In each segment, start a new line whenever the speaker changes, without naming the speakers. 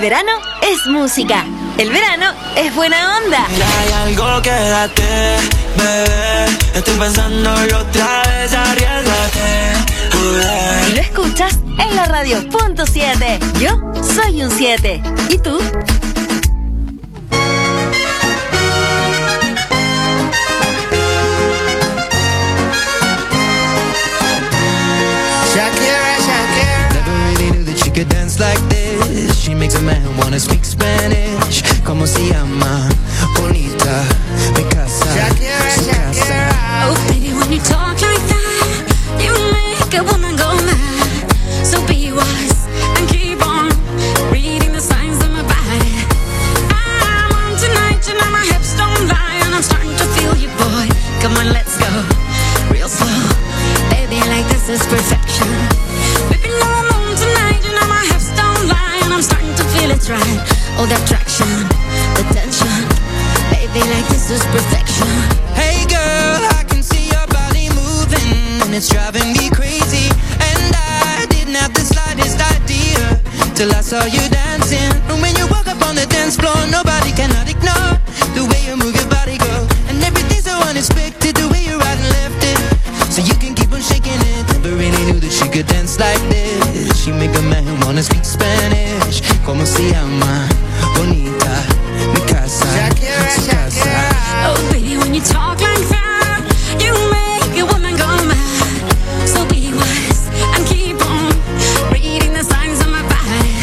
verano es música. El verano es buena onda.
Hay algo, quédate, bebé. Estoy pensándolo otra vez, arriesgate.
Y lo escuchas en la radio punto 7. Yo soy un 7. ¿Y tú?
Dance like this, she makes a man wanna speak Spanish. Como se llama, bonita, mi casa, su casa.
Oh baby, when you talk like that, you make a woman go mad. So be wise and keep on reading the signs of my body. I'm on tonight, you know my hips don't lie, and I'm starting to feel you, boy. Come on, let's go, real slow. Baby, like this is perfection. Baby, no, I'm on tonight, you know my hips don't lie, and I'm starting to feel it's right. Oh, that traction, the tension. Baby, like this is perfection.
Hey girl, I can see your body moving, and it's driving me crazy. And I didn't have the slightest idea till I saw you dancing. And when you walk up on the dance floor, nobody cannot ignore the way you move your body, girl. And everything's so unexpected, the way you right and left it, so you can keep on shaking it. Never really knew that she could dance like this. She make a man wanna speak Spanish. Como se llama, bonita, mi casa, su casa.
Oh baby, when you talk like that, you make a woman go mad. So be wise and keep on reading the signs of my body.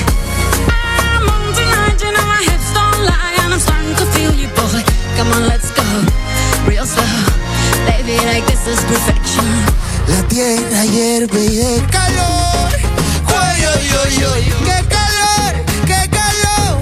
I'm on tonight, you know my hips don't lie, and I'm starting to feel you, boy. Come on, let's go, real slow. Baby, like this is perfection.
La tierra hierve y el calor. ¡Ay, ay, ay, ay! ¡Qué calor! ¡Qué calor!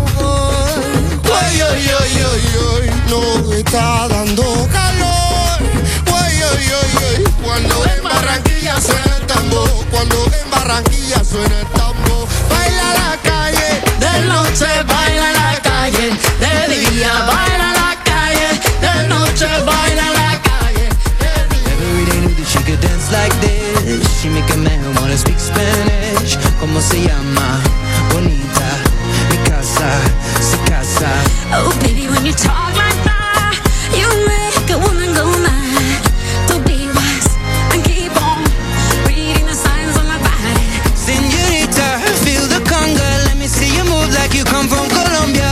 ¡Ay, ay, ay, ay, ay! No está dando calor. ¡Ay, ay, ay, ay! Cuando en Barranquilla suena el tambor, cuando en Barranquilla suena el tambor, baila la calle, de noche baila la calle, de día baila la calle, de noche baila la calle.
Never really knew that she could dance like this. She make a man wanna speak Spanish. Como se llama, bonita, mi casa, su casa.
Oh baby, when you talk like that, you make a woman go mad. So be wise and keep on reading the signs on my body.
Señorita, feel the conga. Let me see you move like you come from Colombia.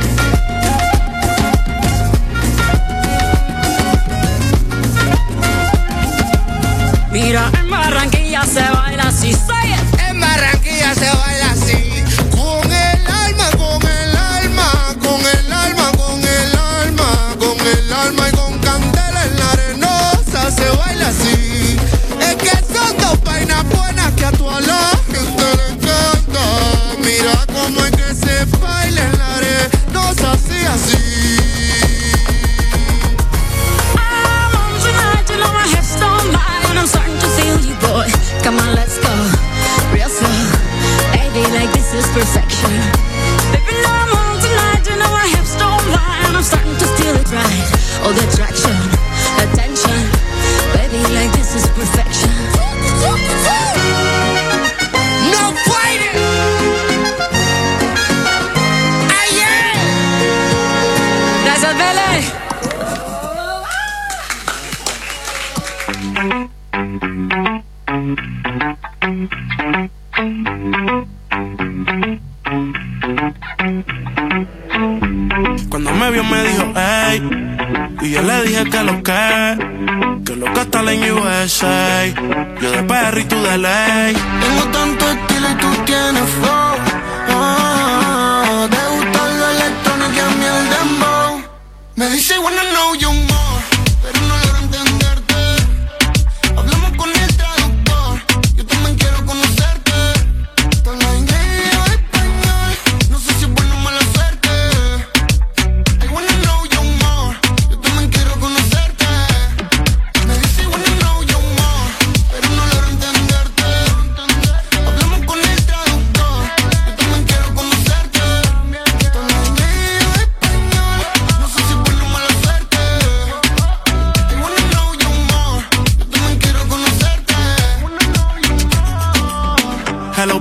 Mira, en Barranquilla se baila así, say it.
En Barranquilla se baila así, con el alma, con el alma, con el alma, con el alma, con el alma y con candela en la arenosa se baila así. Es que son dos vainas buenas que a toda la gente le encanta. Mira cómo es que se baila en la arenosa así, así.
I'm on tonight, you know my hips don't lie, and I'm starting to feel you, boy. Come on, let's go, real slow. Baby, like this is perfection. Baby, no, I'm on tonight, you know my hips don't lie, and I'm starting to feel it right. Oh, the attraction, the tension. Baby, like this is perfection.
No fighting. Ay, yeah.
Gracias, Bele.
Cuando me vio me dijo, hey, y yo le dije que lo que está en USA. Yo de PR y tú de ley.
Tengo tanto estilo y tú tienes flow. Te gusta lo electrónico y a mí el dembow. Me dice wanna know you more, pero no logro entenderte. Hablamos con el traductor, yo también quiero conocerte. Te hablas inglés o español, no sé si es buena o mala suerte. I wanna know you more, yo también quiero conocerte. Me dice wanna know you more, pero no logro entenderte. Hablamos con el traductor,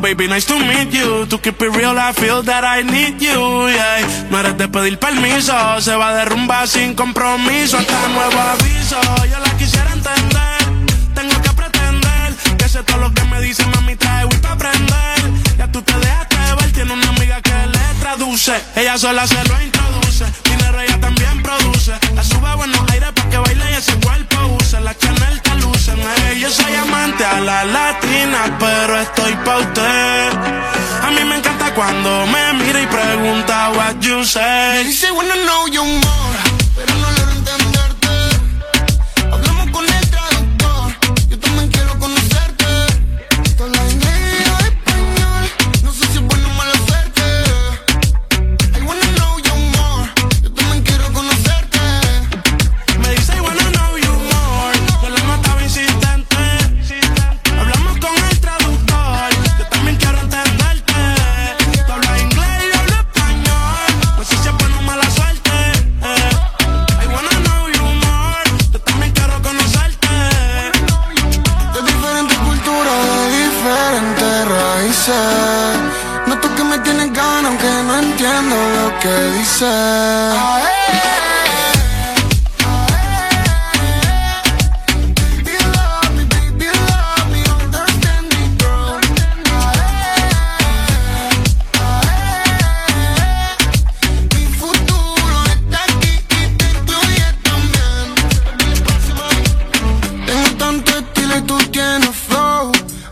baby, nice to meet you. To keep it real, I feel that I need you, yeah. No eres de pedir permiso, se va de rumba sin compromiso. Hasta nuevo aviso, yo la quisiera entender. Tengo que pretender que sé todo lo que me dice, mami, trae Wii pa' aprender. Ya tú te dejaste ver, tiene una amiga que le traduce. Ella sola se lo introduce, dinero ella también produce. La sube a buenos aires pa' que baile y ese cuerpo use. La Chanel te lucen, yo soy amante a la latina, pero estoy pa' usted. A mí me encanta cuando me mira y pregunta what you say.
Me dice wanna know you more, pero no logro entenderte. Hablamos con el traductor, yo también quiero conocerte. Esto la inglés o español, no sé si es buena o mala suerte. I wanna know you more, yo también quiero conocerte.
Me dice I wanna know you more, yo la notaba insistente. Hablamos con el traductor, yo también quiero entenderte. Tú hablas inglés y yo hablo español, no sé si es buena o mala suerte. I wanna know you more, yo también quiero conocerte.
De diferentes culturas, de diferentes raíces. Noto que me tienes ganas aunque no entiendo lo que dices. Mi futuro está aquí y te incluye también. Tengo tanto estilo y tú tienes flow.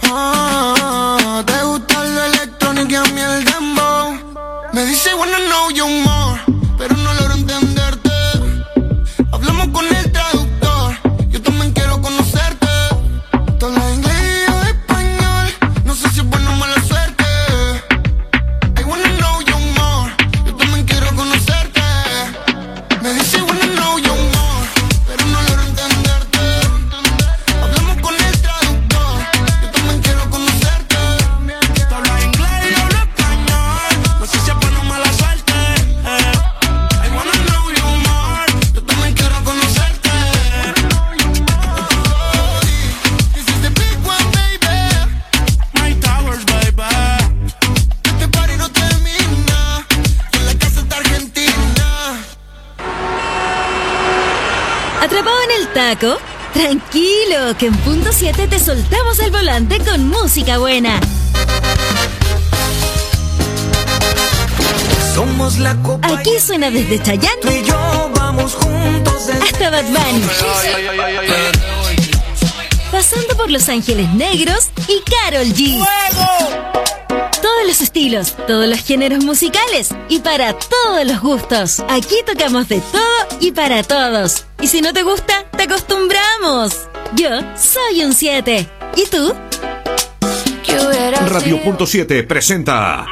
Te gusta lo electrónico y a mí el dembow. Me dice wanna know you more, pero no logro entenderte. Hablamos con el traductor, yo también quiero conocerte. Tú hablas inglés o español, no sé si es buena o mala suerte. I wanna know you more, yo también quiero conocerte. Me dice wanna know you more, pero no logro entenderte. Hablamos con el traductor, yo también quiero conocerte.
Tú hablas inglés y yo hablo español, no sé si es buena o mala suerte. I wanna know you more,
Yo también quiero conocerte. This is the big one, baby.
my towers, baby.
Este party no termina, y en la casa está Argentina.
¿Atrapado en el taco? Tranquilo, que en punto 7 te soltamos el volante con música buena.
Somos la copa.
Aquí suena desde
Tú
Chayanne
y yo vamos juntos desde
hasta Bad Bunny, pasando por Los Ángeles Negros y Karol G. Todos los estilos, todos los géneros musicales y para todos los gustos. Aquí tocamos de todo y para todos. Y si no te gusta, te acostumbramos. Yo soy un 7. ¿Y tú?
Radio .7 presenta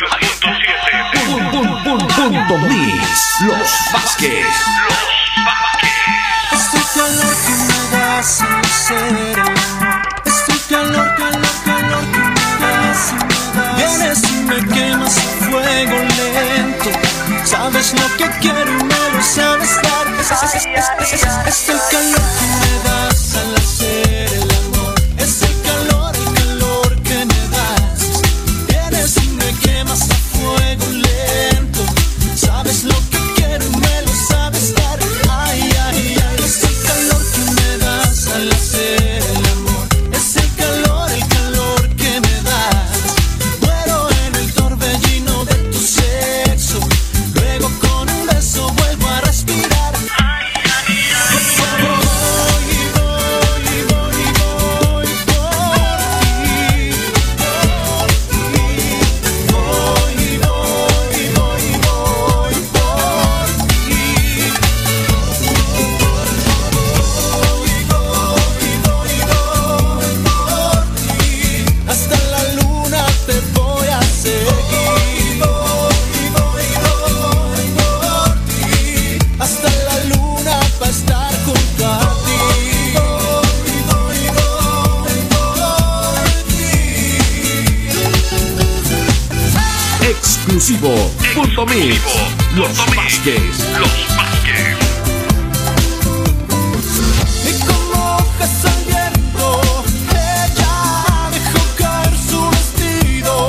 Punto Mix, Los Vázquez.
este calor que me das en cero. Este calor que me das. Vienes y me quemas a fuego lento. Sabes lo que quiero y me lo sabes dar. Es el calor que me das al hacer el amor. Es el calor que me das. Vienes y me quemas a fuego lento. Sabes lo que quiero y me lo sabes dar. Ay, ay, ay. Es el calor que me das al hacer el amor. Es el calor que me das. Muero en el torbellino de tu sexo. Luego con un beso vuelvo a respirar. Ay, ay,
exclusivo. Punto Mix. Los Vázquez.
Y como hojas al viento, ella dejó caer su vestido.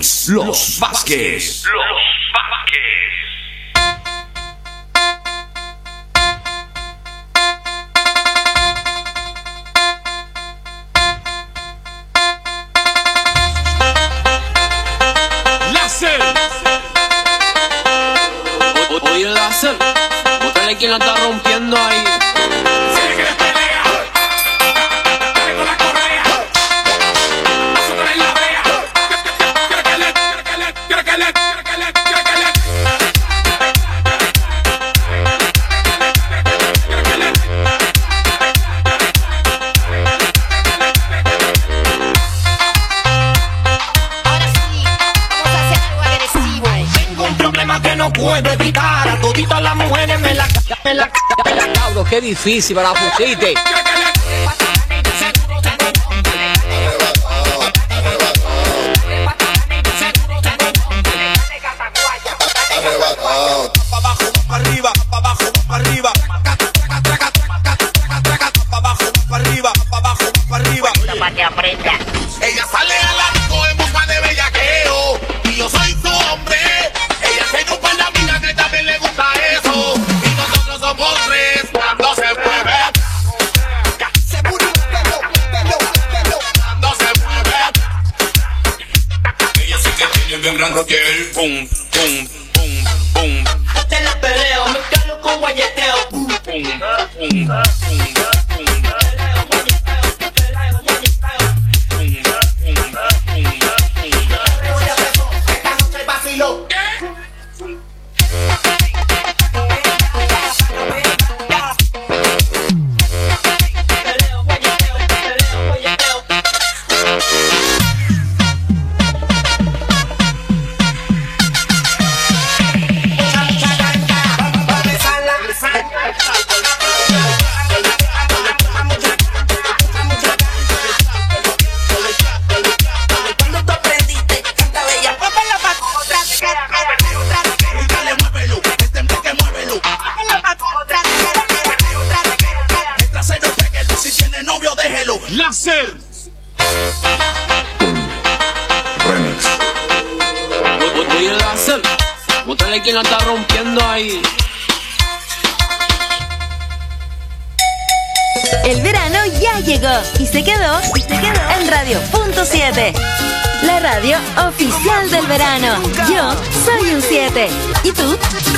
Mix, Los Vázquez.
Oye, láser, bótale quien la está rompiendo ahí.
Puedo evitar a toditas las mujeres me la
Cabro, qué difícil para la pusiste.
Pa' abajo, pa' arriba, pa' abajo, pa' arriba. Pa' abajo, pa' arriba, pa' abajo, pa' arriba.
Para que aprenda.
Ella sale a la disco en busca de bellaqueo y yo soy su hombre. Ella se chupa en la vida que también le gusta eso. Y nosotros somos tres cuando se mueve. Cuando se mueve. Ella sí que tiene bien gran roquel. Pum, pum, pum, pum.
Te la peleo, me calo con guayeteo.
Pum, pum, pum, pum.
Láser.
Remix.
Oye, láser, bótale quien la está rompiendo ahí.
El verano ya llegó y se quedó en Radio.7. La radio oficial del verano. Yo soy un 7. ¿Y tú?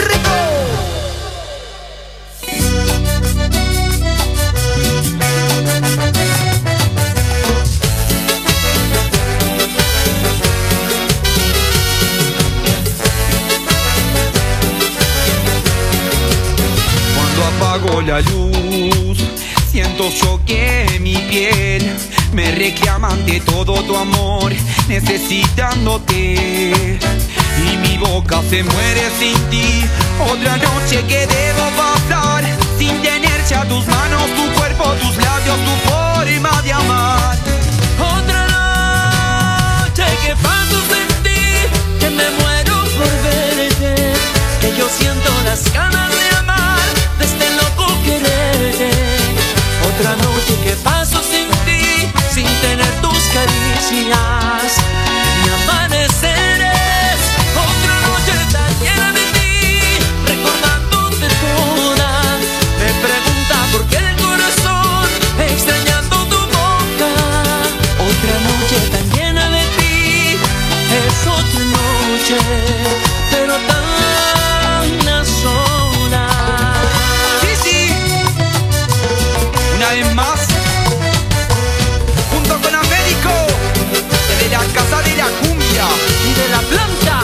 Apago la luz, siento choque en mi piel, me reclaman de todo tu amor, necesitándote. Y mi boca se muere sin ti, otra noche que debo pasar, sin tener ya tus manos, tu cuerpo, tus labios, tu forma de amar.
Otra noche que paso sin ti, que me muero por verte, que yo siento las ganas de amar, de este loco quererte. Otra noche que paso sin ti, sin tener tus caricias ni amaneceres. Otra noche tan llena de ti, recordándote toda. Me pregunta por qué el corazón, extrañando tu boca. Otra noche tan llena de ti, es otra noche, pero tan sola.
Una vez más, junto con Américo, de la casa de la cumbia
y de la planta.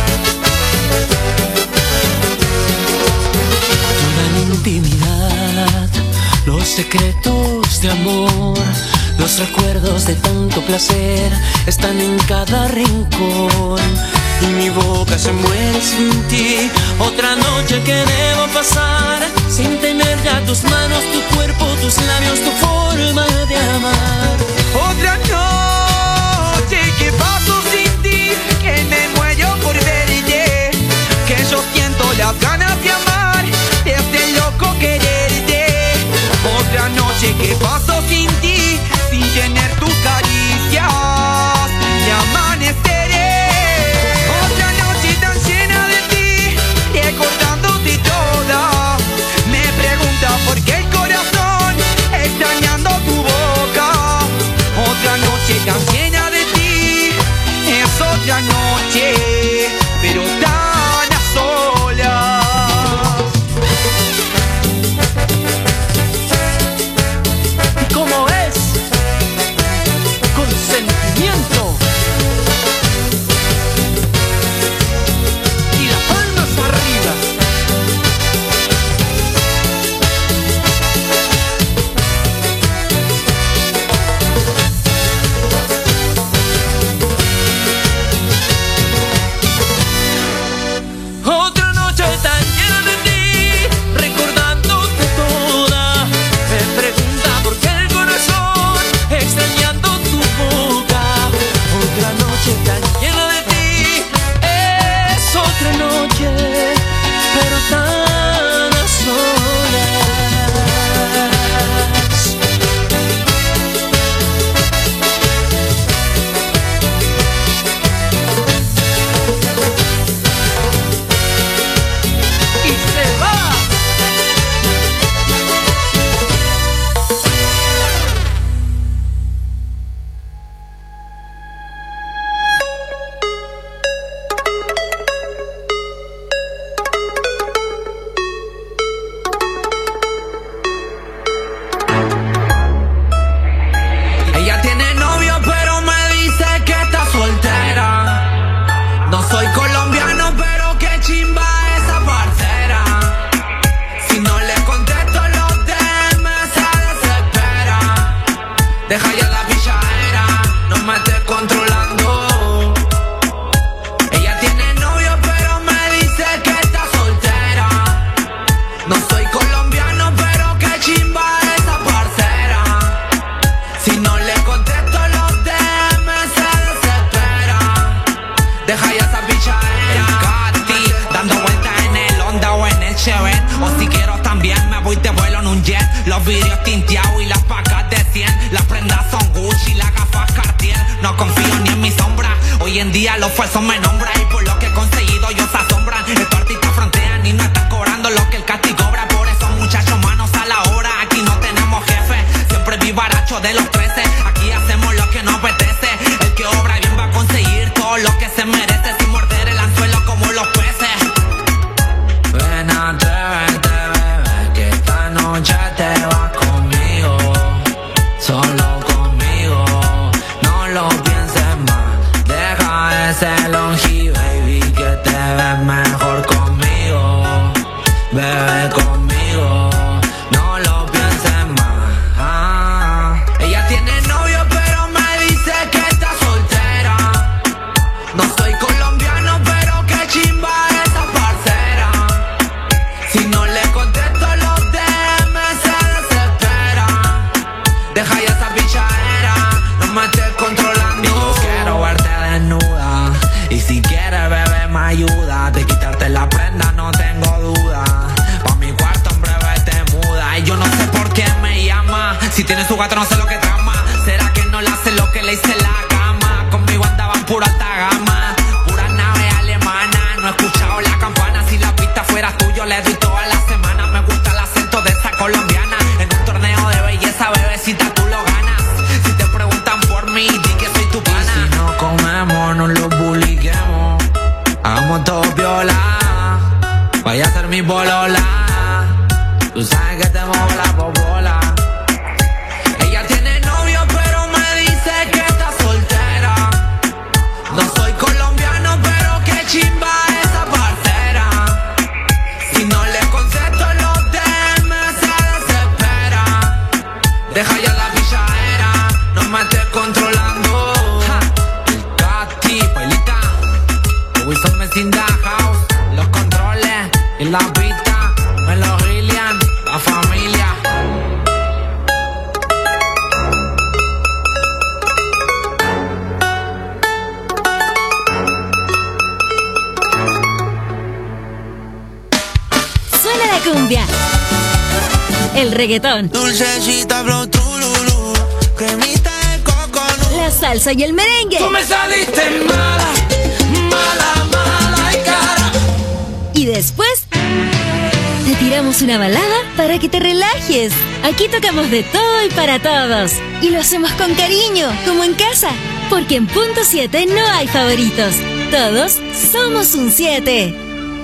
Toda la intimidad, los secretos de amor, los recuerdos de tanto placer están en cada rincón. Y mi boca se muere sin ti. Otra noche que debo pasar, sin tener ya tus manos, tu cuerpo, tus labios, tu forma de amar.
Otra noche que paso sin ti, que me muero por verte, que yo siento las ganas de amar, de este loco quererte. Otra noche que paso sin ti, sin tener tus caricias y amaneceres. tinteado y las pacas de 100. Las prendas son Gucci, las gafas Cartier. No confío ni en mi sombra. Hoy en día los falsos me nombran y por lo que he conseguido ellos se asombran. Estos artistas frontean y no están cobrando lo que el castigo cobra. Por eso muchachos, manos a la obra. Aquí no tenemos jefe, siempre vivaracho de los 13. Aquí hacemos lo que nos apetece. El que obra bien va a conseguir todo lo que se merece, sin morder el anzuelo como los peces. Ven, atrévete, bebé, que esta noche te vas conmigo. Solo conmigo, no lo pienses más. Deja ese longi, baby, que te ves mejor conmigo. Bebe conmigo, no lo pienses más. Ella tiene novio pero me dice que está soltera. No soy colombiano pero qué chimba esa parcera. Si no le contesto los DM se desespera. Deja ya esa pichadera, no me estés controlando. Yo quiero verte desnuda y si quieres bebé me ayuda. De quitarte la prenda no tengo duda. Pa' mi cuarto en breve te muda. Y yo no sé por qué me llama. Si tiene su gato no sé lo que trama. ¿Será que no le hace lo que le hice en la cama? Conmigo andaban pura alta gama, pura nave alemana. No he escuchado la campana. Si la pista fuera tuyo le doy toda la semana. Me gusta el acento de esa colombiana. En un torneo de belleza, bebecita, tú lo ganas. Si te preguntan por mí, di que soy tu pana. Y si no comemos, no lo publiquemos. Hagamos todo viola. Vaya a ser mi bolola. Tú sabes que te muevo la popola. Ella tiene novio pero me dice que está soltera. No soy colombiano pero qué chimba esa parcera. Si no le contesto los DM se desespera. Deja ya la pichadera, no me estés controlando. El Cati, Pailita, Wilson Mesinda House. Los controles y la pista, Melo Gillian, la familia.
Suena la cumbia, el reggaetón,
Dulcecita, flow, trululú, cremita de coconut.
la salsa y el merengue.
Tú me saliste mala, mala, mala y cara.
Y después te tiramos una balada para que te relajes. Aquí tocamos de todo y para todos. Y lo hacemos con cariño, como en casa. Porque en Punto 7 no hay favoritos. Todos somos un 7.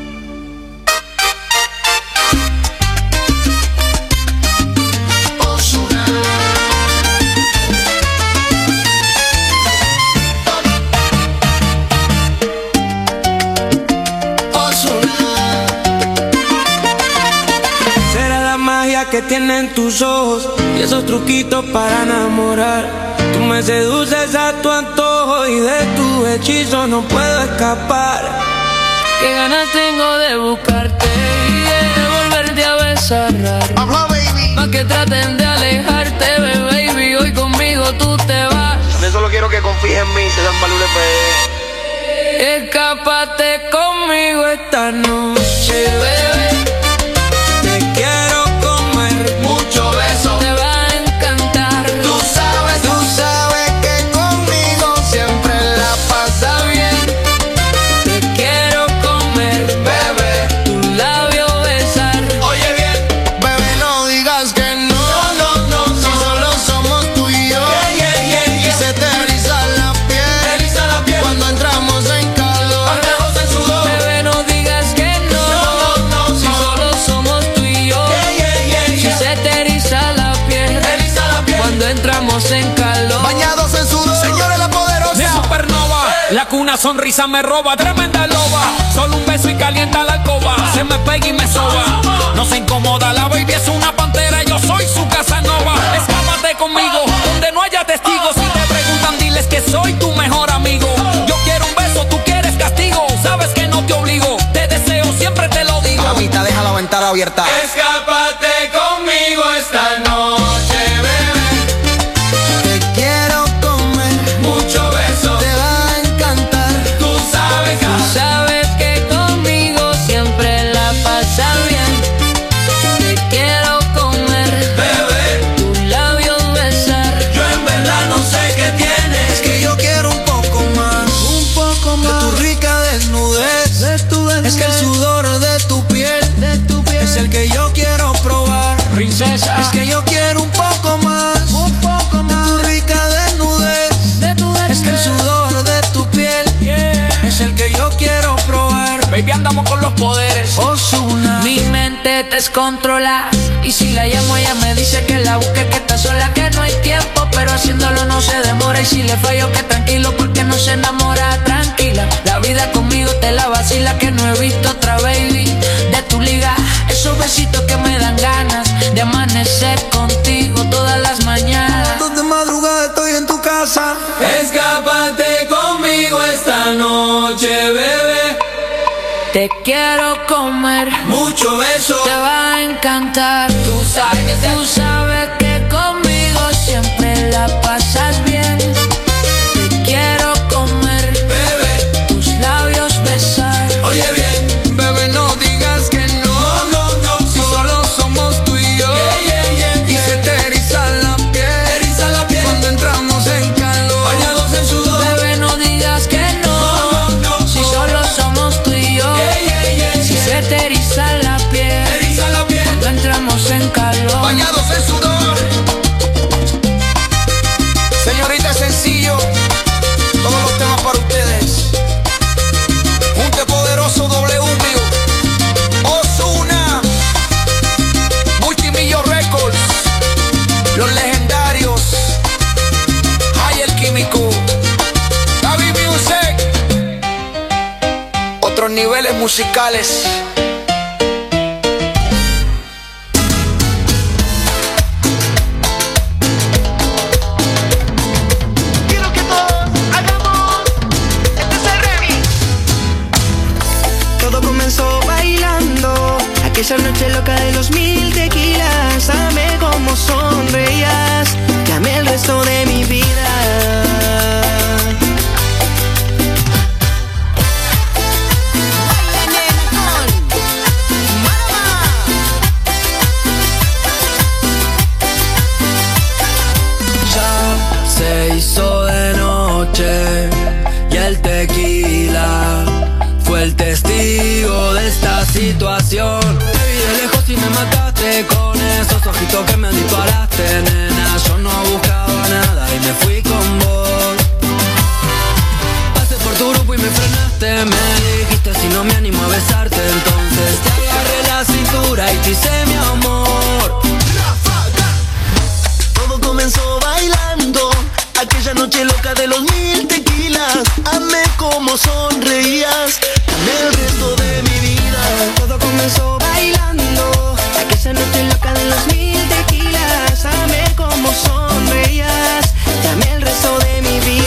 Que tienen tus ojos y esos truquitos para enamorar. Tú me seduces a tu antojo y de tu hechizo no puedo escapar. Qué ganas tengo de buscarte y de volverte a besar. Más que traten de alejarte, baby, hoy conmigo tú te vas.
También solo quiero que confíes en mí, te dan valores,
Escápate conmigo esta noche, bebé. Te quiero mucho beso, te va a encantar. Tú sabes que conmigo siempre la pasa bien. Te quiero comer, bebé, tu labio besar. Oye bien,
Bebé, no digas que no, si solo somos tú y yo. Y se te eriza la piel cuando entramos en calor.
bebé, no digas que no, si solo somos tú y yo. Si se te eriza la piel cuando entramos en calor.
Bañados en sudor, señores, la poderosa.
Mi supernova, la cuna sonrisa me roba, tremenda loba. Solo un beso y calienta la alcoba. Se me pega y me soba. No se incomoda, la baby es una pantera. Yo soy su Casanova. Escápate conmigo, donde no haya testigos. Si te preguntan, diles que soy tu mejor amigo. Yo quiero un beso, tú quieres castigo. Sabes que no te obligo, te deseo, siempre te lo digo.
Mamita, deja la ventana abierta.
Escápate conmigo esta noche, bebé.
Te quiero comer,
Mucho beso,
te va a encantar.
tú sabes que conmigo siempre la pasa bien. Te quiero comer,
Bebé,
Baby, andamos con los poderes. Ozuna.
Mi mente descontrola. Y si la llamo, ella me dice que la busque, que está sola, que no hay tiempo. Pero haciéndolo no se demora. Y si le fallo, que tranquilo, porque no se enamora. Tranquila, la vida conmigo te la vacila. Que no he visto otra baby de tu liga. Esos besitos que me dan ganas de amanecer contigo todas las mañanas.
De madrugada estoy en tu casa.
Escápate conmigo esta noche, bebé.
Te quiero comer,
mucho beso,
te va a encantar. Tú sabes que conmigo siempre la pasas bien. Te quiero comer,
bebé,
tus labios besar.
Oye bien,
bebé, no digas que no,
no, no,
si solo somos tú y yo. Y se te eriza la piel cuando entramos en calor,
bañados en sudor.
Bebé, no digas que no,
no,
si solo somos tú y yo. Si se te eriza la piel cuando entramos en calor,
bañados en sudor. Señorita, sencillo, todos los temas para ustedes. Junte poderoso W, Ozuna, Multimillo Records, los legendarios, Hay el Químico, Gaby Music, otros niveles musicales.
Esa noche loca de los 1000 tequilas, amé como sonreías, te amé el resto de mi vida.
Ya se hizo de noche y el tequila fue el testigo de esta situación. Te vi de lejos y me mataste con esos ojitos que me disparaste, nena. Yo no buscaba nada y me fui con vos. Pasé por tu grupo y me frenaste. Me dijiste si no me animo a besarte, entonces te agarré la cintura y te hice mi amor.
Todo comenzó bailando, aquella noche loca de los 1000 tequilas, amé como sonreías, amé el resto de mi vida. Todo comenzó bailando, aquella noche loca de los 1000 tequilas, amé como sonreías, amé el resto de mi vida.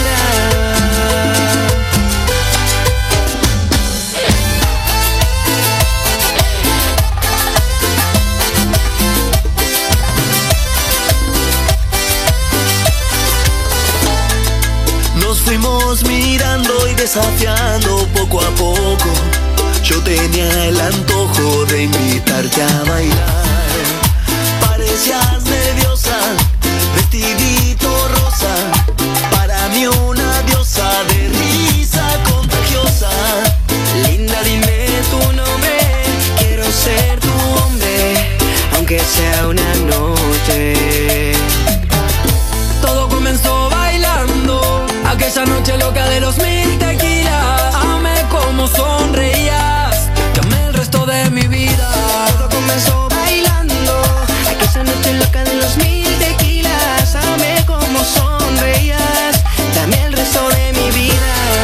Fuimos mirando y desafiando poco a poco. Yo tenía el antojo de invitarte a bailar. Parecías nerviosa, vestidito rosa, para mí una diosa de risa contagiosa. Linda, dime tu nombre, quiero ser tu hombre, aunque sea una noche.
Todo comenzó bailando, aquella noche loca de los 1000 tequilas, amé como sonreías, te amé el resto de mi vida.
Todo comenzó bailando, aquella noche loca de los 1000 tequilas, amé como sonreías, te amé el resto de mi vida.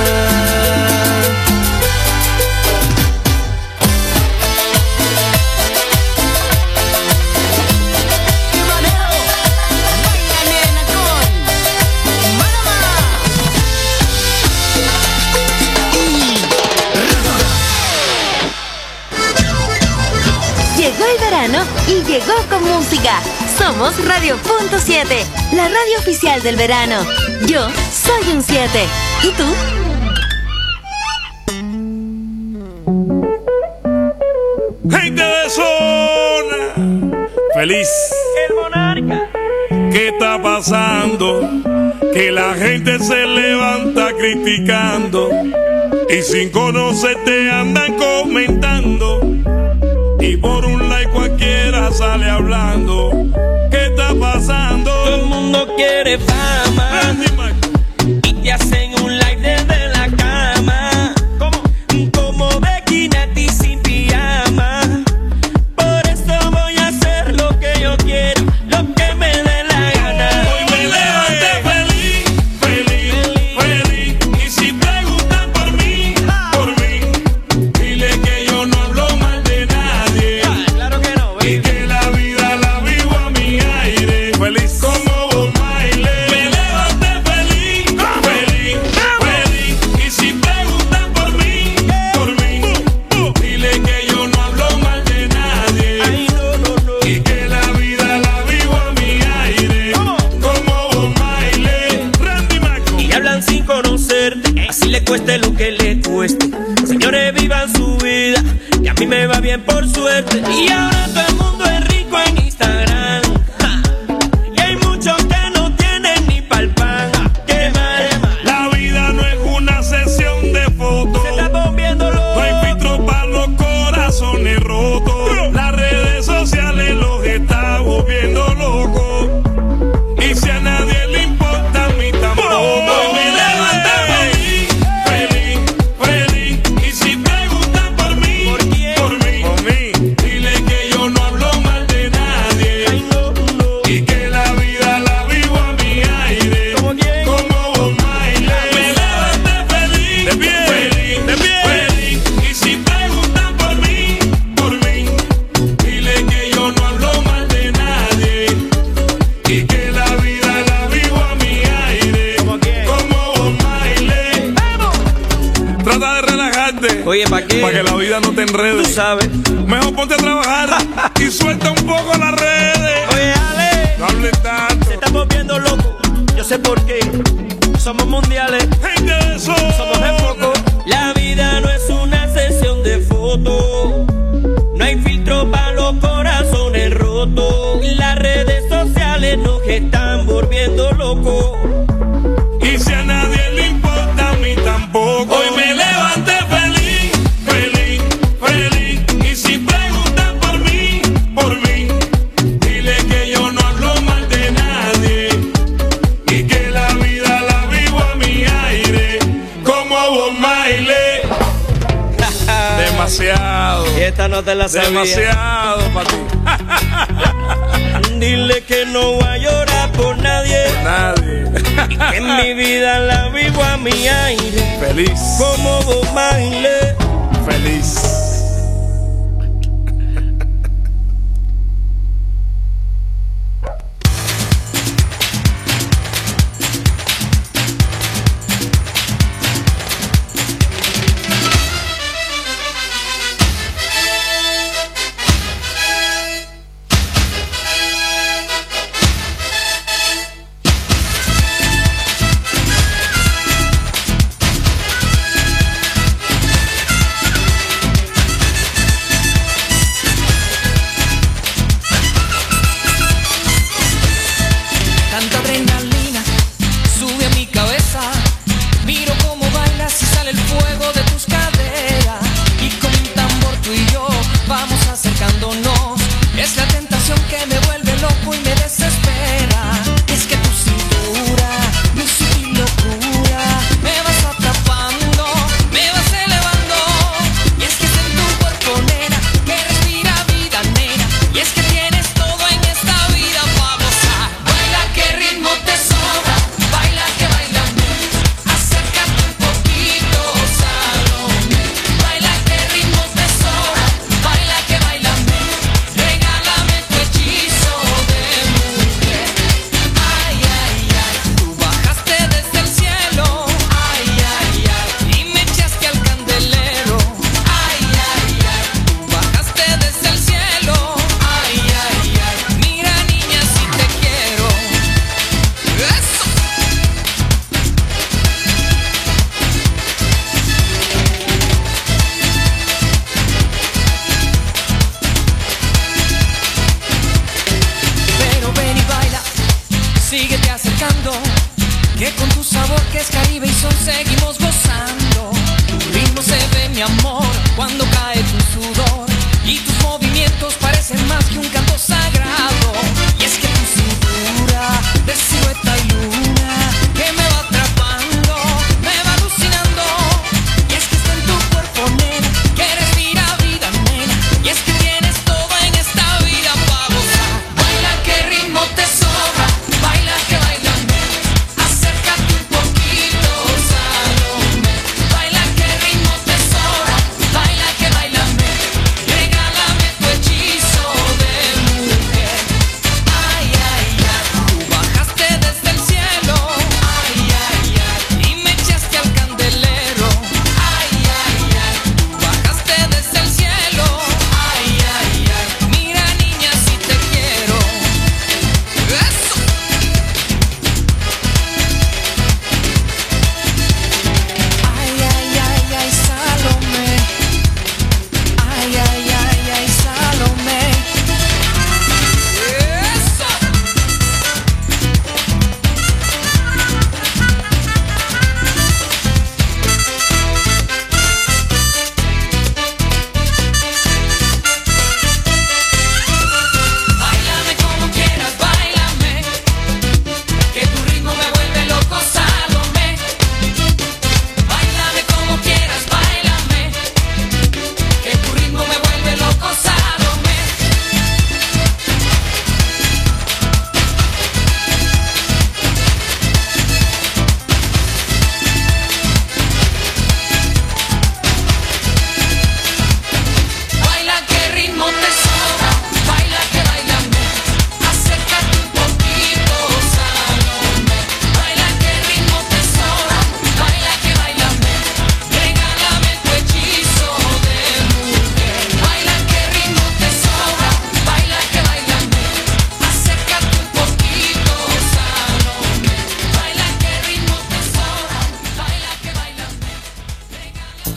Llegó el verano y llegó con música. Somos Radio.7, la radio oficial del verano. Yo soy un 7. ¿Y tú?
Gente de zona, feliz.
El monarca.
¿Qué está pasando? Que la gente se levanta criticando y sin conocerte andan comentando. Y por un like cualquiera sale hablando. ¿Qué está pasando?
Todo el mundo quiere fama y te hacen un like desde la cama. Como Becky. vida, que a mí me va bien por suerte. Y ahora todo el mundo es rico en Instagram. Ja. Y hay muchos que no tienen ni pa'l pan. Qué mal.
La vida no es una sesión de fotos.
Se está volviendo loco.
No hay filtro para los corazones rotos. Las redes sociales los están volviendo locos. Y si a nadie le importa, a mí tampoco. Hoy me levanté feliz, feliz. Y si preguntan por mí, ¿por quién? Por mí. Dile que yo no hablo mal de nadie.
Ay, no, no.
Y que la vida la vivo a mi aire.
¿Cómo quién?
Como Bob Marley. Me levanté feliz, de pie, feliz. Y si preguntan por mí, dile que yo no hablo mal de nadie. Y que la vida la vivo a mi aire.
¿Cómo quién?
Como Bob Marley. Trata de relajarte.
Oye, ¿para qué?
Para que la vida no te enrede.
Tú sabes.
Mejor ponte a trabajar y suelta un poco las redes.
Oye, Ale,
No hables tanto.
se está volviendo loco. Yo sé por qué. Somos mundiales.
Gente de eso.
Somos de foco. La vida no es una sesión de fotos. No hay filtro para los corazones rotos. Las redes sociales nos están volviendo locos.
Y si a nadie le importa, a mí tampoco. Hoy me levanté feliz, feliz. Y si preguntan por mí, dile que yo no hablo mal de nadie. Y que la vida la vivo a mi aire. Como Bob Marley. Demasiado.
Esta no te la sabía.
Demasiado para ti.
Dile que no voy a llorar por nadie.
Nadie.
Y que en mi vida la vivo a mi aire.
Feliz.
Como Bob Marley.
Feliz.
Tanta adrenalina sube a mi cabeza. Miro cómo bailas y sale el fuego de tus caderas. Y con un tambor tú y yo vamos acercándonos. Es la tentación que me vuelve loco y me desespera. Es que tu cintura, mi sutil locura, me vas atrapando, me vas elevando. Y es que es en tu cuerpo, nena, que respira vida, nena. Y es que tienes todo en esta vida para gozar. Baila que ritmo te sobra, baila que bailame. Acércate un poquito, Salomé. Baila que ritmo te sobra, baila que bailame. Regálame tu hechizo de mujer. Ay, ay, ay, tú bajaste desde el cielo. Ay, ay, ay, y me echaste al candelero. Ay, ay, ay, tú bajaste desde el cielo. Ay, ay, ay, mira niña si te quiero. Eso. Pero ven y baila, síguete acercando, que con tu sabor que es Caribe y son seguimos gozando. Tu ritmo se ve, mi amor, cuando cae tu sudor, y tus movimientos parecen más que un canto sagrado. Y es que tu cintura de silueta y luna, que me va atrapando, me va alucinando. Y es que está en tu cuerpo, nena, que respira vida, nena. Y es que tienes todo en esta vida para gozar. Baila que ritmo te sobra, baila que bailame. Acércate un poquito, Salomé.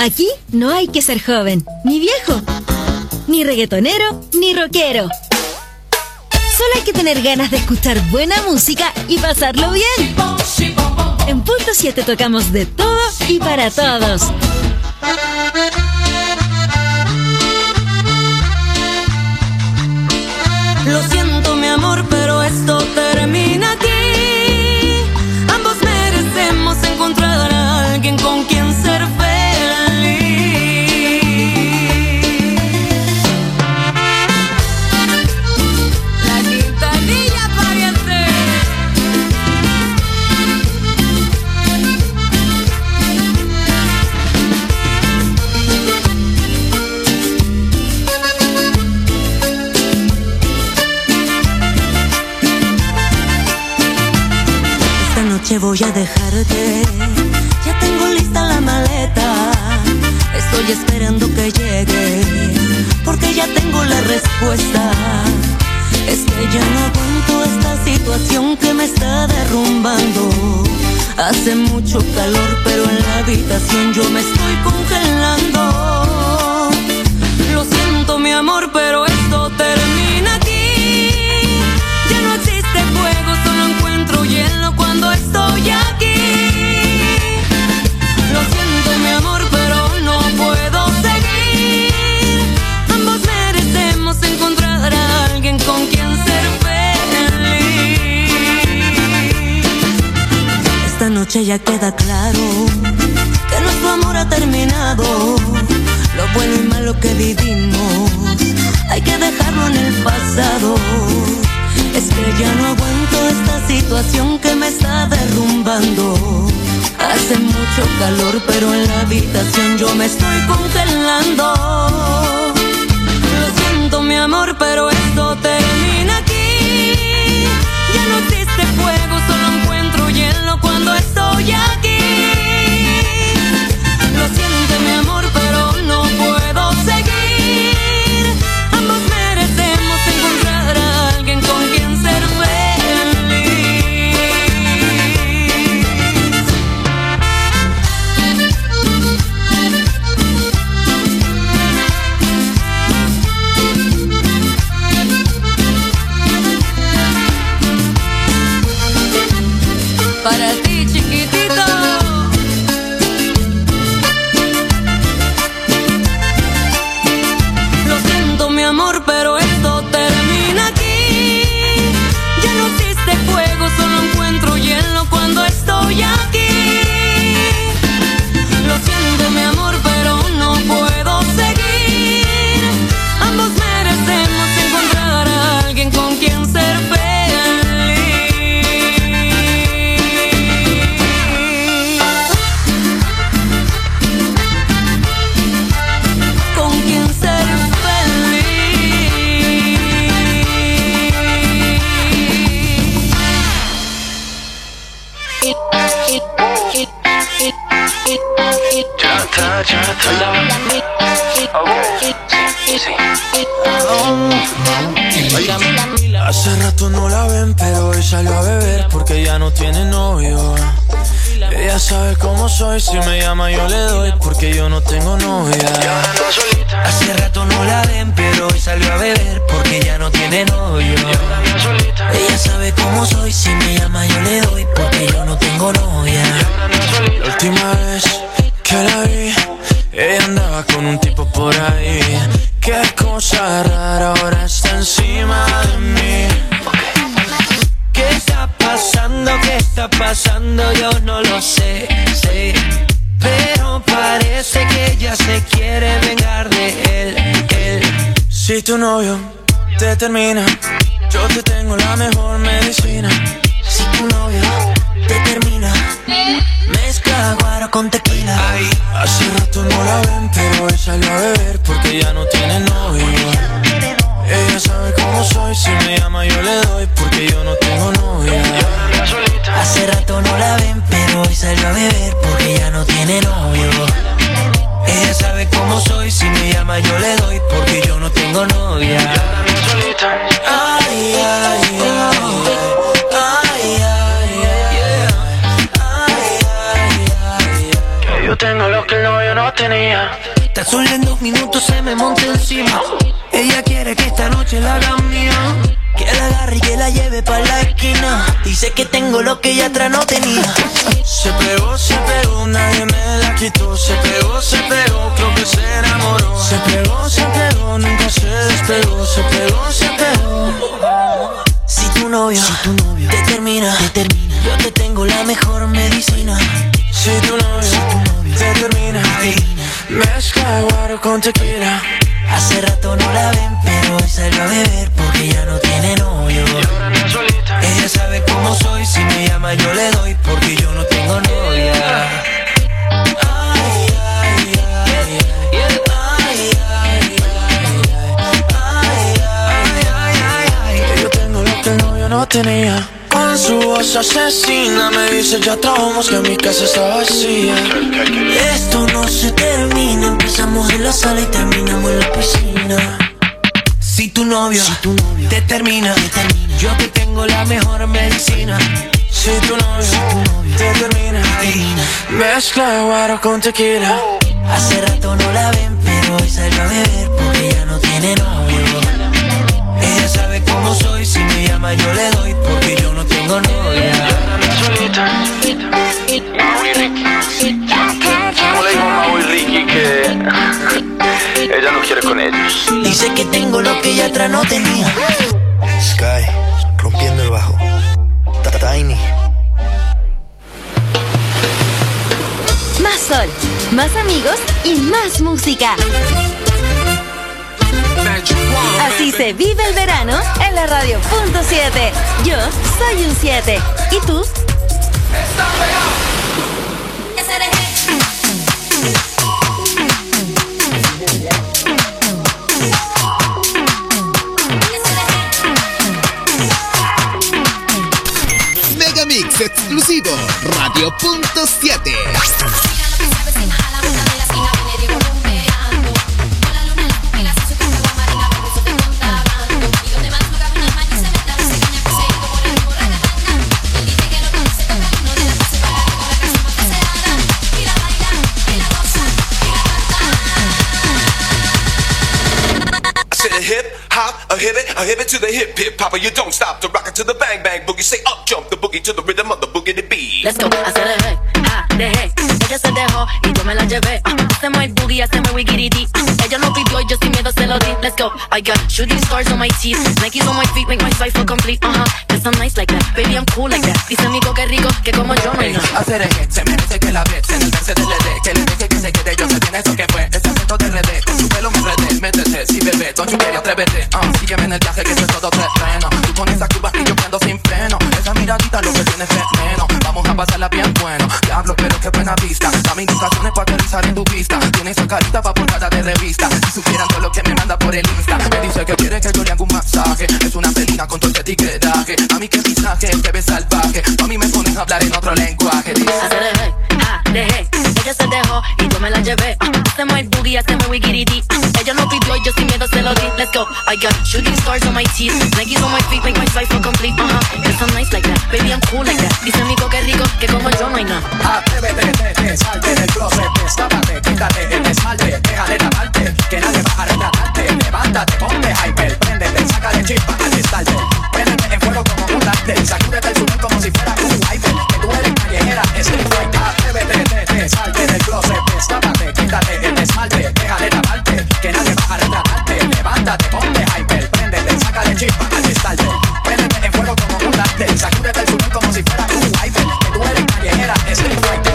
Aquí no hay que ser joven, ni viejo, ni reggaetonero, ni rockero. Solo hay que tener ganas de escuchar buena música y pasarlo bien. En Punto 7 tocamos de todo y para todos.
Lo siento, mi amor, pero esto termina aquí. Ambos merecemos encontrar a alguien con quien ser feliz. La quintanilla pariente. Voy a dejarte, ya tengo lista la maleta. Estoy esperando que llegue, porque ya tengo la respuesta. Es que ya no aguanto esta situación que me está derrumbando. Hace mucho calor, pero en la habitación yo me estoy congelando. Lo siento, mi amor, pero esto termina aquí. Ya no existe fuego, solo encuentro hielo cuando estoy aquí. Lo siento, mi amor, pero no puedo seguir. Ambos merecemos encontrar a alguien con quien ser feliz. Esta noche ya queda claro que nuestro amor ha terminado. Lo bueno y malo que vivimos hay que dejarlo en el pasado. Es que ya no aguanto esta situación que me está derrumbando. Hace mucho calor, pero en la habitación yo me estoy congelando. Lo siento, mi amor, pero esto termina aquí. Ya no existe fuego, solo encuentro hielo cuando estoy aquí. Lo siento, mi amor, pero no puedo seguir. Ambos merecemos encontrar a alguien con quien ser para ti, chiquitito. Lo siento, mi amor, pero esto termina aquí. Ya no existe fuego, solo encuentro hielo cuando estoy aquí. Lo siento, mi amor, pero no puedo seguir. Ambos merecemos encontrar a alguien con quien ser feliz.
Hace rato no la ven, pero hoy salió a beber porque ya no tiene novio. Ella sabe cómo soy, si me llama yo le doy porque yo no tengo novia.
Hace rato no la ven, pero hoy salió a beber porque ya no tiene novio. Ella sabe cómo soy, si me llama yo le doy porque yo no tengo novia.
La última vez que la vi, ella andaba con un tipo por ahí. Qué cosa rara, ahora está encima de mí.
¿Qué está pasando? ¿Qué está pasando? Yo no lo sé, pero parece que ella se quiere vengar de él.
Si tu novio te termina, yo te tengo la mejor medicina.
Si tu novio te termina, mezcla guaro con tequila.
Ay, hace rato no la ven, pero hoy salió a beber porque ya no tiene novio. Ella sabe cómo soy, si me llama yo le doy porque yo no tengo novia.
Hace rato no la ven, pero hoy salió a beber porque ya no tiene novio. Ella sabe cómo soy, si me llama yo le doy porque yo no tengo novia. Ay, ay, ay, ay, ay, yeah. Ay, ay, ay, ay.
Yo tengo lo que el novio no tenía.
Tan solo en 2 minutos se me monta encima. Ella quiere que esta noche la haga mía, que la agarre y que la lleve pa' la esquina. Dice que tengo lo que ella atrás no tenía.
Se pegó, nadie me la quitó. Se pegó, creo que se enamoró. Se pegó, nunca se despegó. Se pegó.
Si tu novio te termina, yo te tengo la mejor medicina.
Si tu novio te termina, mezcla guaro con tequila.
Hace rato no la ven, pero hoy salió a beber porque ya no tiene novio. Ella sabe cómo soy, si me llama yo le doy porque yo no tengo novia.
Yo tengo lo que el novio no tenía. Con su voz asesina me dice ya trabajamos que mi casa está vacía.
Esto no se termina, empezamos en la sala y terminamos en la piscina. Si tu novio te termina, yo te tengo la mejor medicina.
Si tu novio te termina, mezcla guaro con tequila.
Hace rato no la ven, pero hoy salió a beber porque ya no tiene novio. Ella sabe cómo soy, si me llama yo le doy porque yo no tengo novia.
¿Cómo le digo a Mau y Ricky que ella no quiere con ellos?
Dice que tengo lo que ella atrás no tenía.
Sky, rompiendo el bajo. Tiny.
Más sol, más amigos y más música. Así se vive el verano en la radio punto 7. Yo soy un 7. ¿Y tú?
Megamix exclusivo, radio punto 7.
A hip it to the hip hip hopper, you don't stop to rock it to the bang bang boogie. Say up jump the boogie to the rhythm of the boogie to beat.
Let's go, hacer el hey, ella se dejó y yo me la llevé. Hacemos el boogie, hacemos el wiggity. Ella no pidió y yo sin miedo se lo di. Let's go, I got shooting stars on my teeth, Nikes on my feet, make my cipher complete. Cause I'm nice like that, baby I'm cool like that. Dice amigo que rico, que como yo no hay nada.
Hacer el hit, se merece que la ves en el verse del LD. Que le deje que se quede, yo sé bien eso que fue. Ese acento de RD, con su pelo me enredé. Métete, si bebé, don't you care, atrévete. Sígueme en el viaje que eso es todo terreno. Tú con esa curva y yo prendo sin freno. Esa miradita lo que tiene veneno. Vamos a pasarla bien bueno. Diablo, pero qué buena vista. Dame indicaciones para aterrizar en tu pista. Tiene esa carita pa' portada de revista. Si supieran todo lo que me manda por el Insta. Me dice que quiere que yo le haga un masaje. Es una felina con todo ese etiquetaje. A mí que pisaje, te ves salvaje. A mí me pones a hablar en otro lenguaje. Dice
hacer el hey, ella se dejó y yo me la llevé. Hacemos el boogie, hacemos el wiggity. Ella no pidió y yo sin miedo se lo di. Let's go, I got shooting stars on my teeth, Nikes on my feet, make my cipher complete. Cause I'm nice like that, baby I'm cool like that. Dice amigo que rico, que como yo no hay nada.
Atrévete, salte del closet, destápate, quítate el esmalte, déjale lavarte, que nadie va a retratarte. Levántate, ponte hyper, préndete, sácale chispa al estarte. Préndete en fuego como un láctel, sacúdete el sudor como si fuera un wiper. Que tú eres callejera, es el fight. Atrévete, salte del closet, destápate, quítate el esmalte, déjale lavarte, que nadie va a retratarte. Levántate, ponte hyper, préndete, sácale chispa al estarte. Préndete en fuego como un láctel, sacúdete el sudor como si fuera un wiper. Que tú eres callejera, es el fight.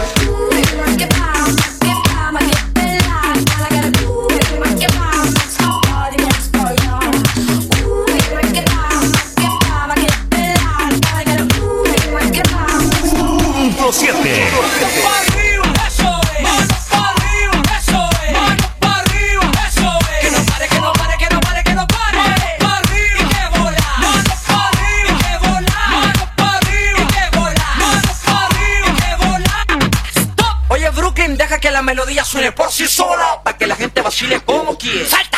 Que la melodía suene por sí sola, para que la gente vacile como quiere. ¡Salta!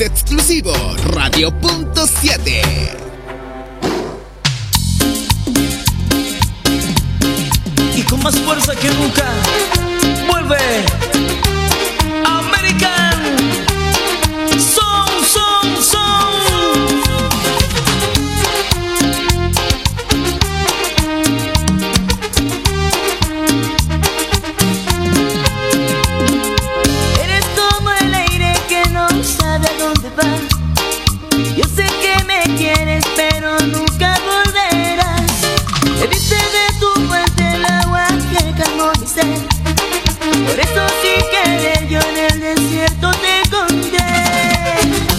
exclusivo Radio.7.
Y con más fuerza que nunca vuelve American Song, Song, Song.
Eres como el aire que no sabe a dónde va. Yo sé que me quieres pero nunca volverás. Bebiste de tu fuente el agua que calmó mi sed. Por eso sin querer yo en el desierto te encontré.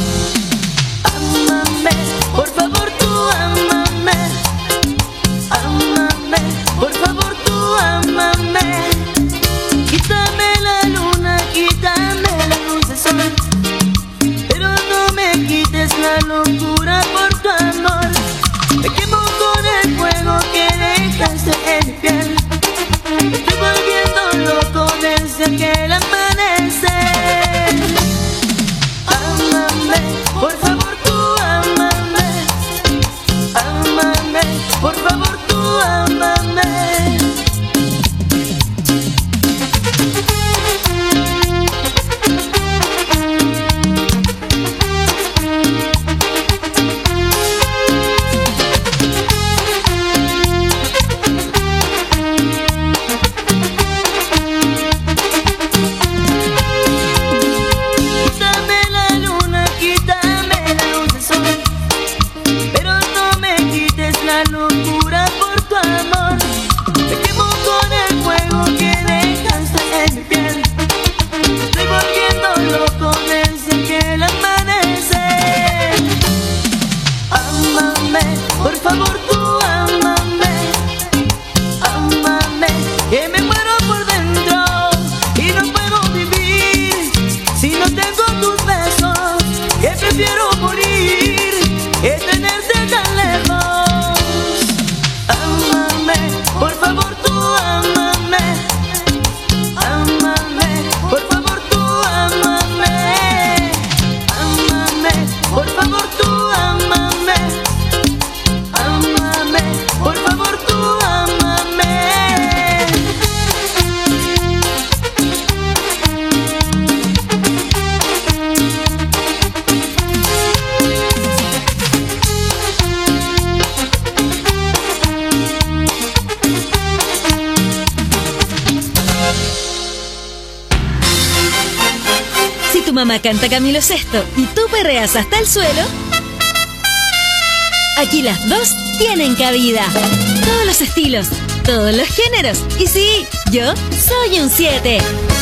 Ámame, por favor tú ámame. Ámame, por favor tú ámame. Quítame la luna, quítame la luz del sol, pero no me quites la locura por tu amor. Me quemo con el fuego que dejaste en mi piel. Me estoy volviendo loco desde aquel amanecer. Ámame, por favor tú ámame. Ámame, por favor tú ámame. Quítame la luna, quítame la luz del sol, pero no me quites la locura por tu amor. Me quemo con el fuego que dejaste en mi piel. Me estoy volviendo loco desde aquel amanecer. Ámame, por favor tú ámame. Ámame, que me muero por dentro y no puedo vivir si no tengo tus besos. Que prefiero morir que tenerte tan lejos. Ámame, por favor tú ámame. Ámame, por favor tú ámame. Ámame, por favor tú ámame. Ámame, por favor tú ámame.
Si tu mamá canta Camilo Sesto y tú perreas hasta el suelo, aquí las dos tienen cabida. Todos los estilos, todos los géneros. Y sí, yo soy un 7.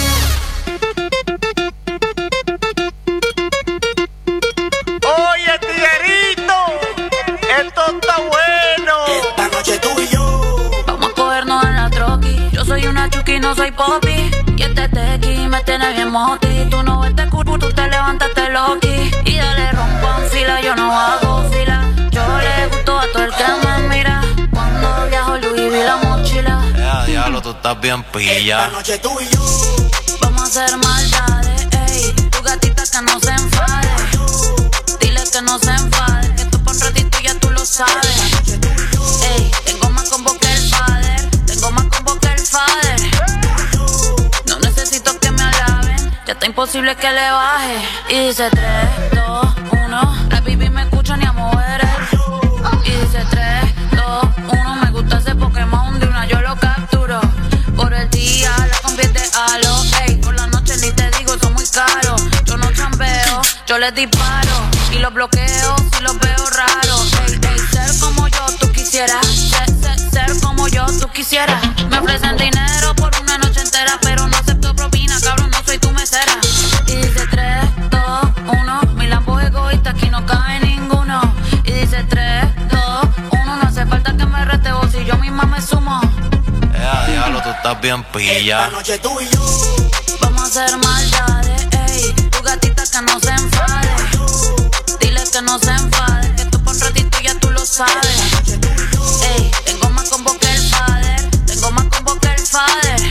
Oye, tiguerito, esto está bueno. Esta noche tú y yo
Vamos a cogernos en la troqui. Yo soy una chuki, no soy popi. Y este tequi me tiene bien moti. Tú no ves cucu, tú te levantaste loqui. Y dale rompo en fila, yo no hago fila. Yo le gusto a todo el que me mira. Cuando viajo Louis vi la mochila.
Diablo, tú estás bien pilla.
Esta noche tú y yo
Vamos a hacer maldades, ey. Tu gatita que no se enfade. Dile que no se enfade, que tú por un ratito ya tú lo sabes. Ey, tengo más combo que el father. Tengo más combo que el father. No necesito que me alaben, ya está imposible que le baje. Y dice 3, 2, 1. La baby me escucha ni a mover el. Y dice 3, 2, 1. Me gusta ese Pokémon, de una yo lo capturo. Por el día la convierte a lo. Ey, por la noche ni te digo, son muy caros. Yo no chambeo, yo les disparo. Y los bloqueo si los veo raros. Ey, ey, ser como yo tú quisieras. Ser como yo tú quisieras. Me ofrecen dinero por una noche entera, pero no acepto propina, cabrón, no soy tu mesera. Y dice 3, 2, 1. Mi Lambo es egoísta, aquí no cabe ninguno. Y dice 3, 2, 1. No hace falta que me rete vos si yo misma me sumo.
Diablo, tú estás bien pilla.
esta noche tú y yo
Vamos a hacer maldades, ey. Tu gatita que no se enfade. Dile que no se enfade, que tú por un ratito ya tú lo sabes. Ey, tengo más combo que el father. Tengo más combo que el father.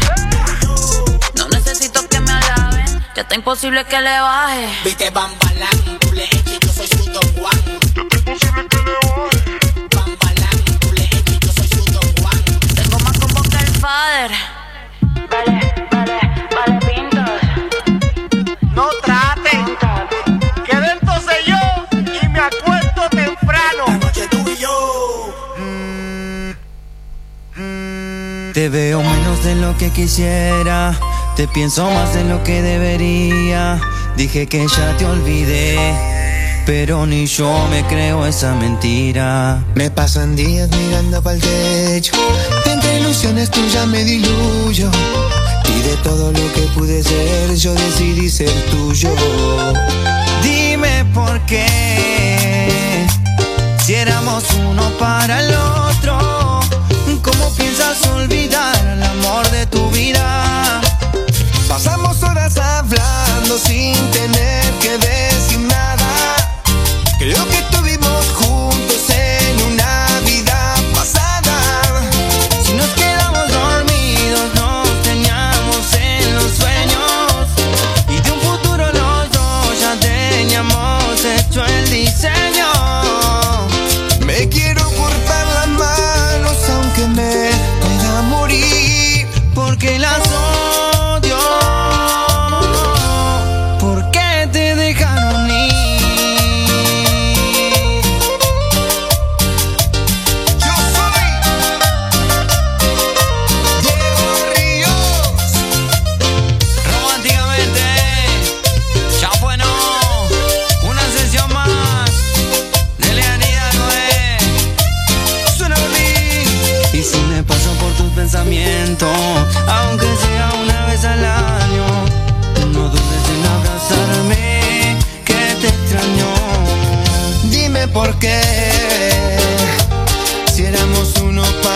No necesito que me alaben, ya está imposible que le baje.
viste bambalán, le
yo soy su Don Juan. ¿Qué es posible que le baje? Bambalán, tú le echas y yo soy su Don Juan.
Tengo más combo que el father. Vale, pintas.
No traten, que dentro sé yo y me acuesto temprano.
La noche tú y yo.
Te veo menos de lo que quisiera, te pienso más de lo que debería. Dije que ya te olvidé, pero ni yo me creo esa mentira.
Me pasan días mirando pa'l techo, entre ilusiones tuyas me diluyo. Y de todo lo que pude ser, yo decidí ser tuyo.
Dime por qué, si éramos uno para el otro, ¿cómo piensas olvidar el amor de tu vida?
Pasamos horas hablando sin tener que decir nada. Creo que estuvimos juntos en una vida pasada.
Si nos quedamos dormidos, nos teníamos en los sueños, y de un futuro los dos ya teníamos hecho el diseño.
Me quiero cortar las manos aunque me pueda morir,
porque las odio. ¿Por qué te dejaron ir?
Yo soy Diego Ríos.
Románticamente, ya bueno, una sesión más de Leanida Noé. Suena por mí. Y si me paso por tus pensamientos, aunque sea una vez al año, no dudes en abrazarme, que te extraño.
Dime por qué, si éramos uno para